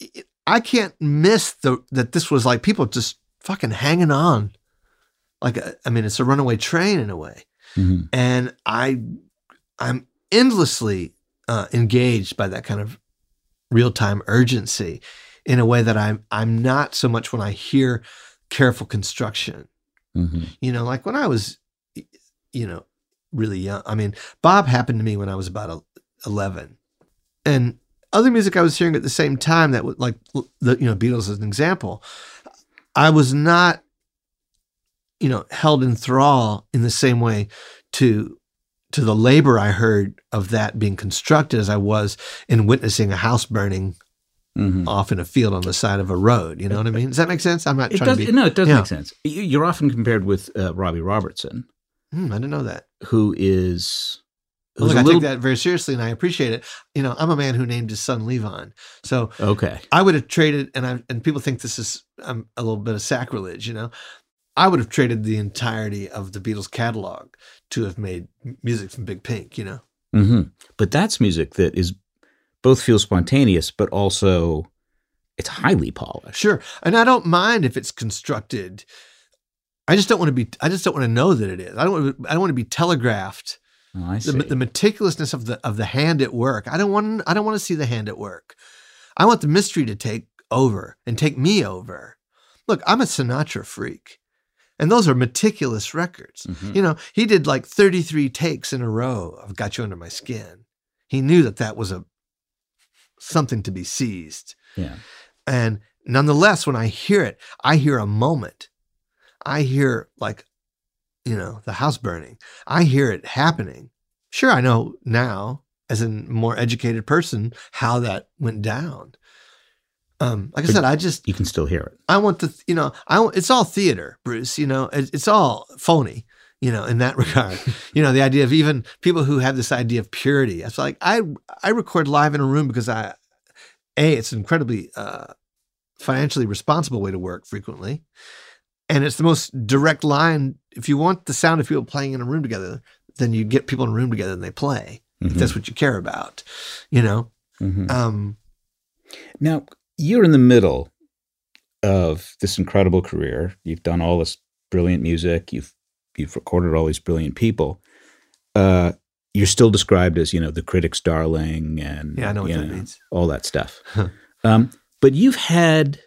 I can't miss the that this was like people just fucking hanging on. Like, a, I mean, it's a runaway train in a way. Mm-hmm. And I, I'm endlessly uh, engaged by that kind of real-time urgency in a way that I'm, I'm not so much when I hear careful construction. Mm-hmm. You know, like when I was, you know, really young. I mean, Bob happened to me when I was about eleven. And other music I was hearing at the same time that would, like, the, you know, Beatles as an example, I was not, you know, held in thrall in the same way to to the labor I heard of that being constructed as I was in witnessing a house burning mm-hmm. off in a field on the side of a road. You know what I mean? Does that make sense? I'm not it trying does, to be... No, it does yeah. make sense. You're often compared with uh, Robbie Robertson. Mm, I didn't know that. Who is... Well, look, I little... take that very seriously and I appreciate it. You know, I'm a man who named his son Levon. So okay. I would have traded, and I and people think this is um, a little bit of sacrilege, you know? I would have traded the entirety of the Beatles catalog to have made music from Big Pink, you know? Mm-hmm. But that's music that is both feels spontaneous, but also it's highly polished. Sure. And I don't mind if it's constructed. I just don't want to be, I just don't want to know that it is. I don't want to, I don't want to be telegraphed. Oh, I see. The, the meticulousness of the, of the hand at work. I don't want, I don't want to see the hand at work. I want the mystery to take over and take me over. Look, I'm a Sinatra freak. And those are meticulous records. Mhm. You know, he did like thirty-three takes in a row of Got You Under My Skin. He knew that that was a something to be seized. Yeah. And nonetheless, when I hear it, I hear a moment. I hear like, you know, the house burning. I hear it happening. Sure, I know now, as a more educated person, how that went down. Um, like I But said, I just, You can still hear it. I want to, you know, I want, it's all theater, Bruce, you know, it, it's all phony, you know, in that regard. You know, the idea of even people who have this idea of purity. It's like, I, I record live in a room because I, A, it's an incredibly uh, financially responsible way to work frequently. And it's the most direct line. If you want the sound of people playing in a room together, then you get people in a room together and they play. If Mhm. that's what you care about, you know? Mhm. Um, Now, you're in the middle of this incredible career. You've done all this brilliant music. You've you've recorded all these brilliant people. Uh, you're still described as, you know, the critic's darling and Yeah, I know what you that means. all that stuff. um, but you've had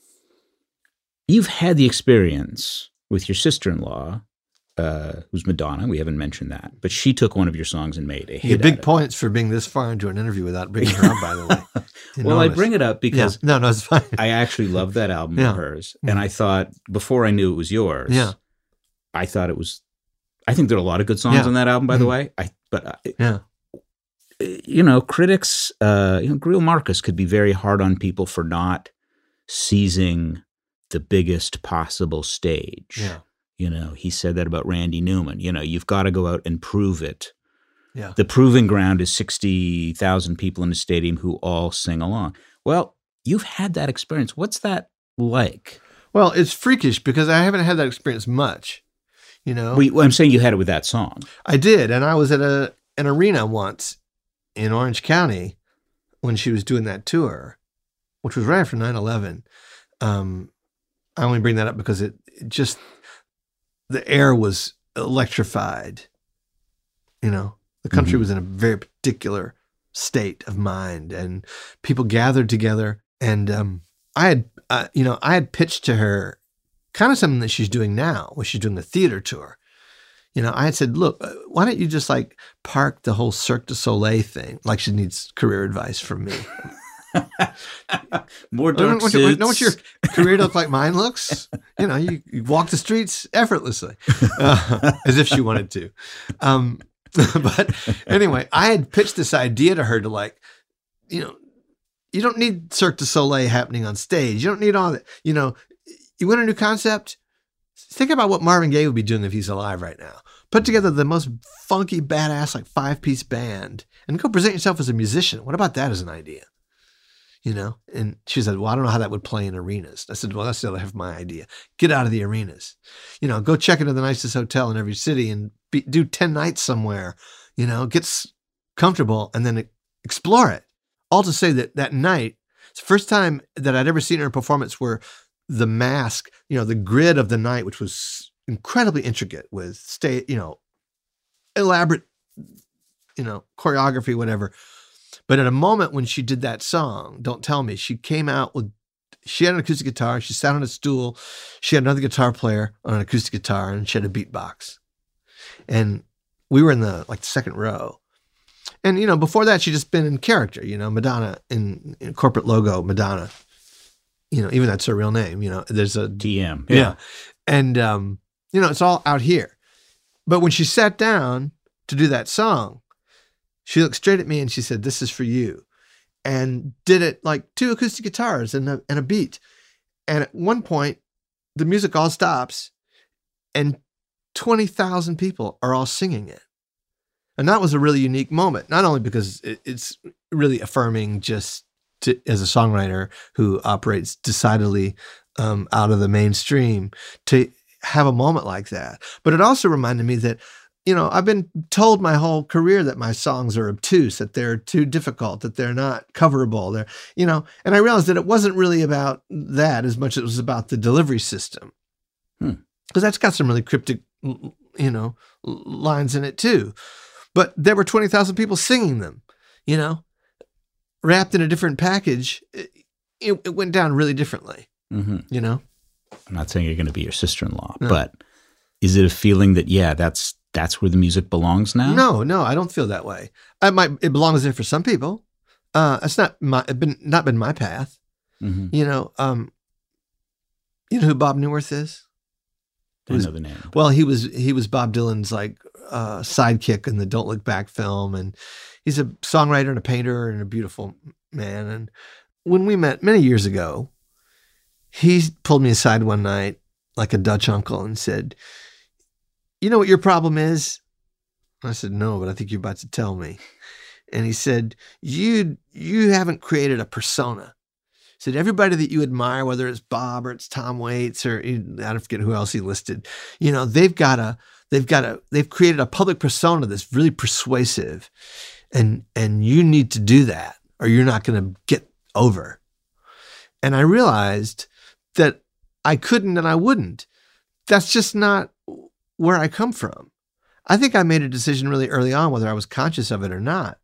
you've had the experience with your sister-in-law, uh, who's Madonna. We haven't mentioned that, but she took one of your songs and made a you hit. get big out of it. points for being this far into an interview without bringing her up, by the way. Well, I Enormous. bring it up because yeah. No, no, it's fine. I actually love that album Yeah. of hers. And I thought, before I knew it was yours, Yeah. I thought it was, I think there are a lot of good songs Yeah. on that album, by the Mhm. way. I, but, uh, Yeah. you know, critics, uh, you know, Greil Marcus could be very hard on people for not seizing the biggest possible stage. Yeah. You know, he said that about Randy Newman. You know, you've got to go out and prove it. Yeah. The proving ground is sixty thousand people in a stadium who all sing along. Well, you've had that experience. What's that like? Well, it's freakish because I haven't had that experience much, you know? We, well, I'm saying you had it with that song. I did. And I was at a an arena once in Orange County when she was doing that tour, which was right after nine eleven. Um, I only bring that up because it, it just, the air was electrified. You know, the country Mhm. was in a very particular state of mind and people gathered together. And um, I had, uh, you know, I had pitched to her kind of something that she's doing now, where she's doing the theater tour. You know, I had said, look, uh, why don't you just like park the whole Cirque du Soleil thing? Like she needs career advice from me. More Know dark what, your, suits. know what your career looks like mine looks? You know, you, you walk the streets effortlessly, uh, as if she wanted to. Um, but anyway, I had pitched this idea to her to like, you know, you don't need Cirque du Soleil happening on stage. You don't need all that. You know, you want a new concept? Think about what Marvin Gaye would be doing if he's alive right now. Put together the most funky, badass, like five-piece band and go present yourself as a musician. What about that as an idea? You know? And she said, well, I don't know how that would play in arenas. I said, well, that's the other half of my idea. Get out of the arenas. You know, go check into the nicest hotel in every city and be, do ten nights somewhere. You know, get s- comfortable and then explore it. All to say that that night, it's the first time that I'd ever seen her in a performance where the mask, you know, the grid of the night, which was incredibly intricate with stay, you know, elaborate, you know, choreography, whatever. But at a moment when she did that song, Don't Tell Me, she came out with, she had an acoustic guitar, she sat on a stool, she had another guitar player on an acoustic guitar, and she had a beatbox. And we were in the, like, the second row. And, you know, before that, she'd just been in character, you know, Madonna, in, in corporate logo, Madonna. You know, even that's her real name, you know, there's a T M. yeah. And, um, you know, it's all out here. But when she sat down to do that song, she looked straight at me and she said, this is for you. And did it like two acoustic guitars and a, and a beat. And at one point, the music all stops and twenty thousand people are all singing it. And that was a really unique moment, not only because it, it's really affirming just to, as a songwriter who operates decidedly um, out of the mainstream, to have a moment like that. But it also reminded me that, you know, I've been told my whole career that my songs are obtuse, that they're too difficult, that they're not coverable. They're, you know, and I realized that it wasn't really about that as much as it was about the delivery system. Because hmm. that's got some really cryptic, you know, lines in it too. But there were twenty thousand people singing them, you know, wrapped in a different package. It, it went down really differently, Mm-hmm. you know? I'm not saying you're going to be your sister-in-law, No. but Is it a feeling that, yeah, that's that's where the music belongs now? No, no, I don't feel that way. I might, it belongs there for some people. Uh, it's not my, it's been not been my path. Mm-hmm. You know, um, you know who Bob Newirth is? I know the name. Well, he was he was Bob Dylan's like uh, sidekick in the Don't Look Back film, and he's a songwriter and a painter and a beautiful man. And when we met many years ago, he pulled me aside one night like a Dutch uncle and said, "You know what your problem is?" I said, "No, but I think you're about to tell me." And he said, "You you haven't created a persona." He said, everybody that you admire, whether it's Bob or it's Tom Waits or I don't forget who else he listed, you know, they've got a, they've got a, they've created a public persona that's really persuasive, and and you need to do that or you're not going to get over. And I realized that I couldn't and I wouldn't. That's just not where I come from. I think I made a decision really early on, whether I was conscious of it or not,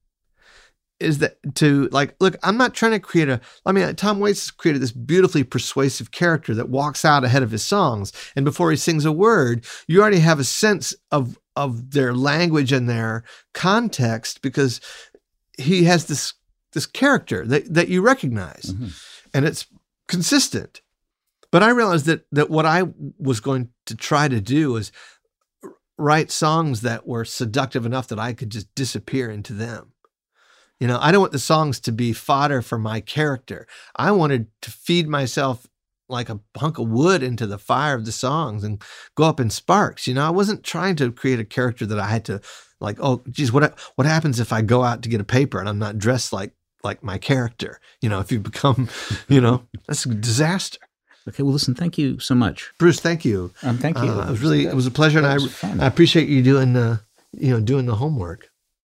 is that to like, look, I'm not trying to create a, I mean, Tom Waits has created this beautifully persuasive character that walks out ahead of his songs. And before he sings a word, you already have a sense of, of their language and their context because he has this, this character that, that you recognize, mm-hmm. and it's consistent. But I realized that, that what I was going to try to do was write songs that were seductive enough that I could just disappear into them. You know, I don't want the songs to be fodder for my character. I wanted to feed myself like a hunk of wood into the fire of the songs and go up in sparks. You know, I wasn't trying to create a character that I had to like, oh, geez, what what happens if I go out to get a paper and I'm not dressed like like my character? You know, if you become, you know, that's a disaster. Okay, well, listen, thank you so much, Bruce. Thank you. Um, thank you. Uh, it was really, it was a pleasure, and I, I appreciate you doing, uh, you know, doing the homework.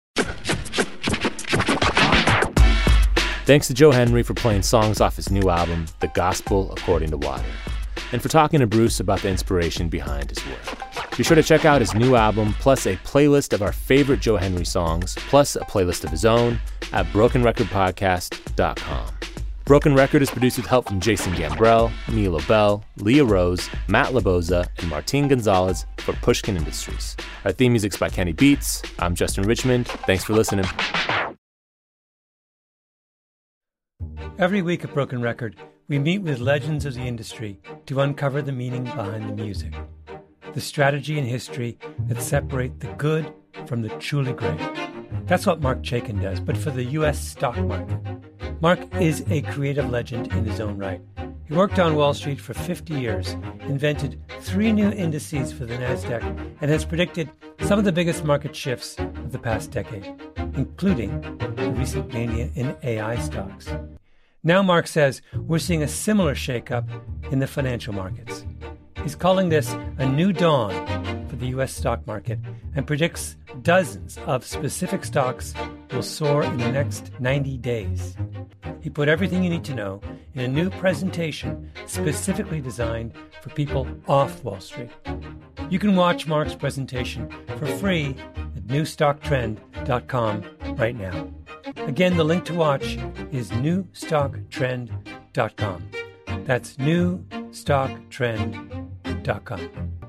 Thanks to Joe Henry for playing songs off his new album, The Gospel According to Water, and for talking to Bruce about the inspiration behind his work. Be sure to check out his new album, plus a playlist of our favorite Joe Henry songs, plus a playlist of his own at broken record podcast dot com. Broken Record is produced with help from Jason Gambrell, Neil Obell, Leah Rose, Matt Laboza, and Martin Gonzalez for Pushkin Industries. Our theme music's by Kenny Beats. I'm Justin Richmond. Thanks for listening. Every week at Broken Record, we meet with legends of the industry to uncover the meaning behind the music, the strategy and history that separate the good from the truly great. That's what Marc Chaikin does, but for the U S stock market. Marc is a creative legend in his own right. He worked on Wall Street for fifty years, invented three new indices for the NASDAQ, and has predicted some of the biggest market shifts of the past decade, including the recent mania in A I stocks. Now Marc says we're seeing a similar shakeup in the financial markets. He's calling this a new dawn for the U S stock market and predicts dozens of specific stocks will soar in the next ninety days. He put everything you need to know in a new presentation specifically designed for people off Wall Street. You can watch Marc's presentation for free at new stock trend dot com right now. Again, the link to watch is new stock trend dot com. That's new stock trend dot com.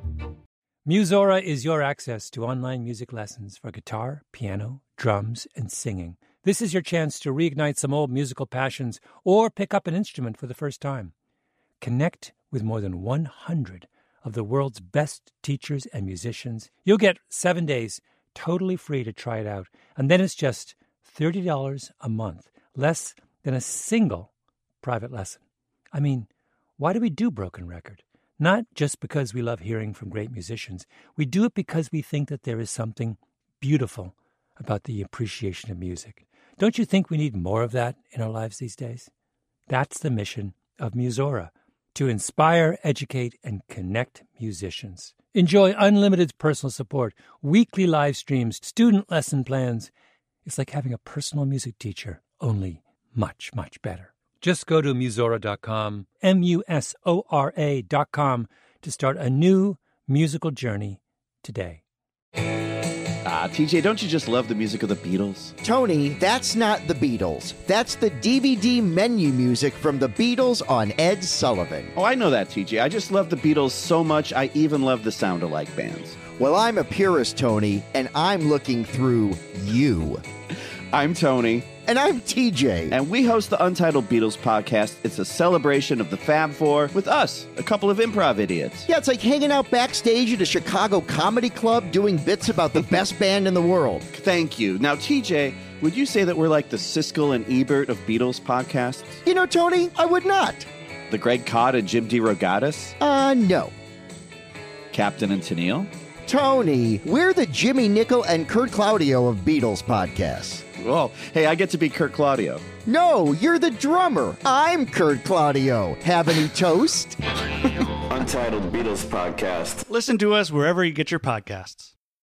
Musora is your access to online music lessons for guitar, piano, drums, and singing. This is your chance to reignite some old musical passions or pick up an instrument for the first time. Connect with more than one hundred of the world's best teachers and musicians. You'll get seven days totally free to try it out, and then it's just thirty dollars a month, less than a single private lesson. I mean, why do we do Broken Record? Not just because we love hearing from great musicians. We do it because we think that there is something beautiful about the appreciation of music. Don't you think we need more of that in our lives these days? That's the mission of Musora, to inspire, educate, and connect musicians. Enjoy unlimited personal support, weekly live streams, student lesson plans. It's like having a personal music teacher, only much, much better. Just go to musora dot com, M U S O R A dot com, to start a new musical journey today. Ah, T J, don't you just love the music of the Beatles? Tony, that's not the Beatles. That's the D V D menu music from the Beatles on Ed Sullivan. Oh, I know that, T J. I just love the Beatles so much, I even love the sound-alike bands. Well, I'm a purist, Tony, and I'm looking through you. I'm Tony. And I'm T J. And we host the Untitled Beatles podcast. It's a celebration of the Fab Four with us, a couple of improv idiots. Yeah, it's like hanging out backstage at a Chicago comedy club doing bits about the best band in the world. Thank you. Now, T J, would you say that we're like the Siskel and Ebert of Beatles podcasts? You know, Tony, I would not. The Greg Kot and Jim DeRogatis? Uh, no. Captain and Tennille? Tony, we're the Jimmy Nickel and Kurt Claudio of Beatles podcasts. Oh, hey, I get to be Kurt Claudio. No, you're the drummer. I'm Kurt Claudio. Have any toast? Untitled Beatles podcast. Listen to us wherever you get your podcasts.